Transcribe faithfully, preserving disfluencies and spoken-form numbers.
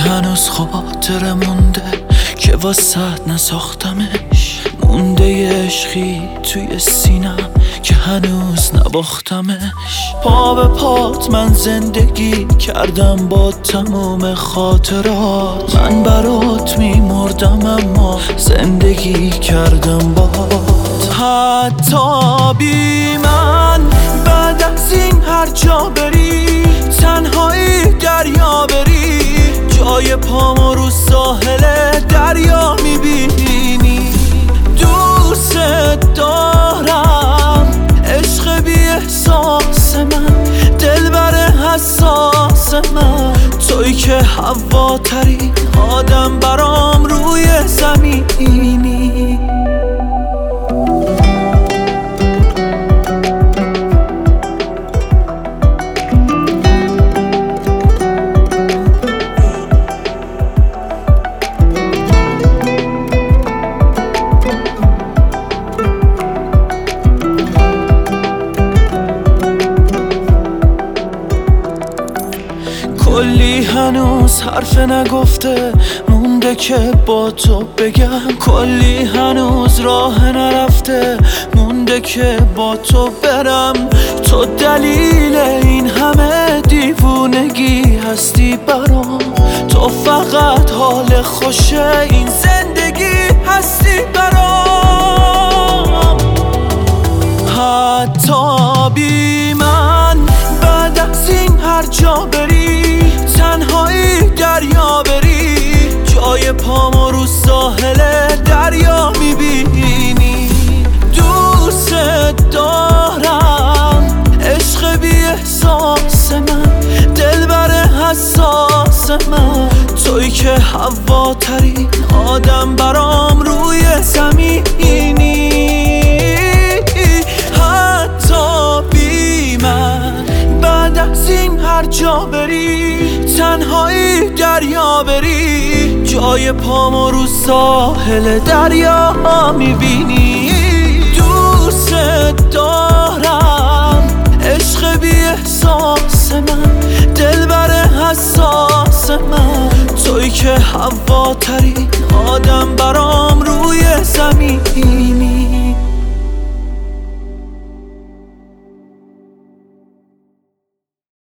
هنوز خاطر مونده که واسط نساختمش، مونده عشقی توی سینم که هنوز نباختمش. پا به پات من زندگی کردم با تموم خاطرات، من برات میمردم اما زندگی کردم بات. حتی بی من بعد از این هر جا بری، تنهایی دریا بری، جای پامو رو ساحل دریا میبینی. دوست دارم عشق بی احساس من، دلبر حساس من، توی که هواترین آدم برام روی زمینی. کلی هنوز حرف نگفته مونده که با تو بگم، کلی هنوز راه نرفته مونده که با تو برم. تو دلیل این همه دیوونگی هستی برام، تو فقط حال خوش این زندگی هستی برام. حتی بی من بعد از این هر جا بری، تنهایی دریا بری، جای پامو رو ساحل دریا میبینی. دوست دارم عشق بی احساس من، دلبر حساس من، توی که هواترین آدم برام روی زمینی. حتی بی من بعد از این هر جا بری، تنهایی دریا بری، جای پامو رو ساحل دریا میبینی. دوست دارم عشق بی احساس من، دلبر حساس من، توی که هواترین